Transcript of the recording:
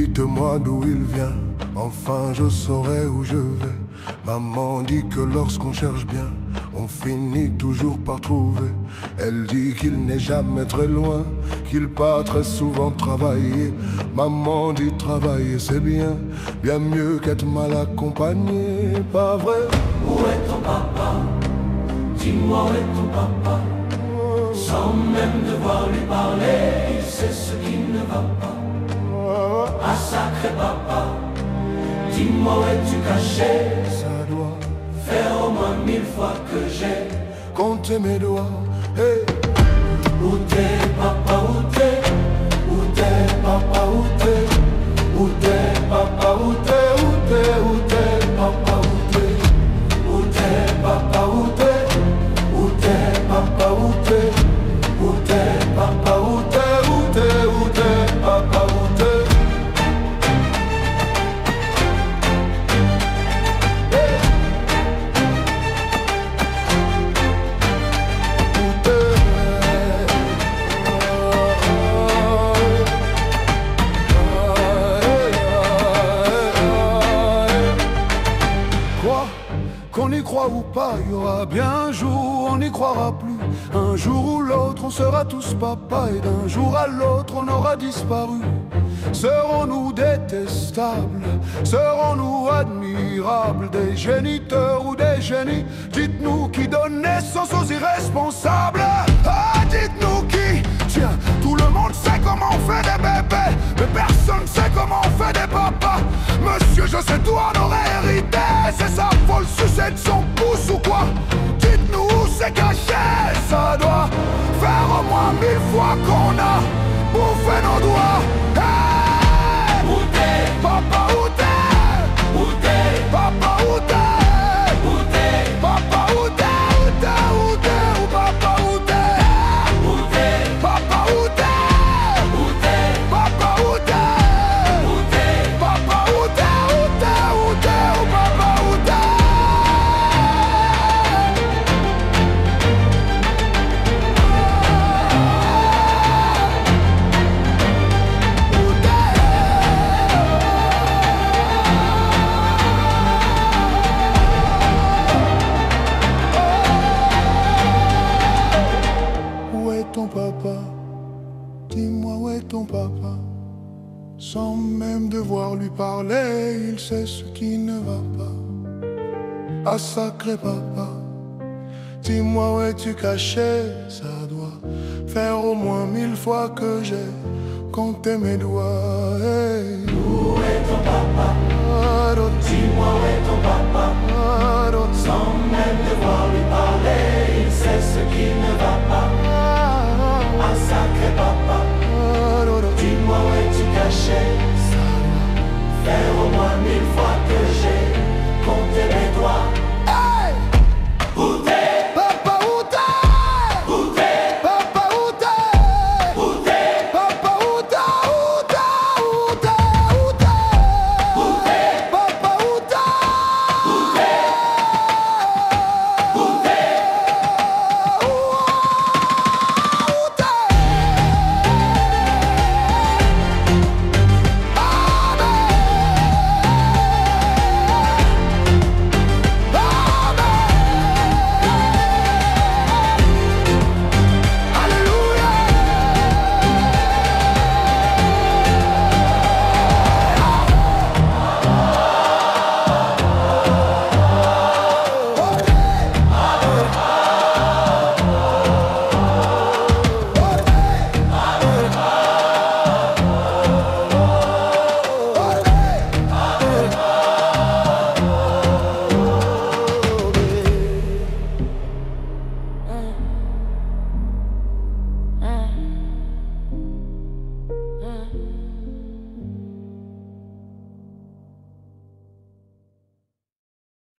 Dites-moi d'où il vient, enfin je saurai où je vais. Maman dit que lorsqu'on cherche bien, on finit toujours par trouver. Elle dit qu'il n'est jamais très loin, qu'il part très souvent travailler. Maman dit travailler c'est bien, bien mieux qu'être mal accompagné, pas vrai? Où est ton papa? Dis-moi où est ton papa? Sans même devoir lui parler, il sait ce qui ne va pas. Ah sacré papa, dis-moi où es-tu caché? Ça doit faire au moins 1000 fois que j'ai compté mes doigts. Hey. Où t'es papa, où t'es? Où t'es papa, où t'es? Où t'es papa, où t'es? Où t'es, où t'es papa, où t'es? Où t'es papa, où t'es? Où t'es papa, où t'es? Où t'es papa, où t'es? Où t'es, où t'es papa, où t'es? Qu'on y croit ou pas, il y aura bien un jour où on n'y croira plus. Un jour ou l'autre, on sera tous papa, et d'un jour à l'autre, on aura disparu. Serons-nous détestables? Serons-nous admirables? Des géniteurs ou des génies? Dites-nous qui donne naissance aux irresponsables. Ah, dites-nous qui? Tiens, tout le monde sait comment on fait des bébés, mais personne sait comment on fait des papas. Monsieur, je sais tout en aurait hérité. C'est ça, faut le sucer de son pouce ou quoi? Dites-nous où c'est caché. Ça doit faire au moins 1000 fois qu'on a bouffé nos doigts. Hey! Où t'es? Papa, où t'es? Où t'es? Papa, où t'es? Où t'es? Papa, où t'es? Où t'es? Où t'es? Où papa, où t'es? Où t'es? Papa, où t'es? Où t'es? Papa, où t'es? Où t'es? Papa, où t'es? Où t'es? Où t'es? Où papa, où t'es? Où est ton papa? Dis-moi où est ton papa? Sans même devoir lui parler, il sait ce qui ne va pas. Ah sacré papa, dis-moi où es-tu caché? Ça doit faire au moins 1000 fois que j'ai compté mes doigts. Hey. Où est ton papa? Ado, Dis-moi où est ton papa? ado, Sans même devoir lui parler, il sait ce qui ne va pas. Ah sacré papa, ado, dis-moi où es-tu caché?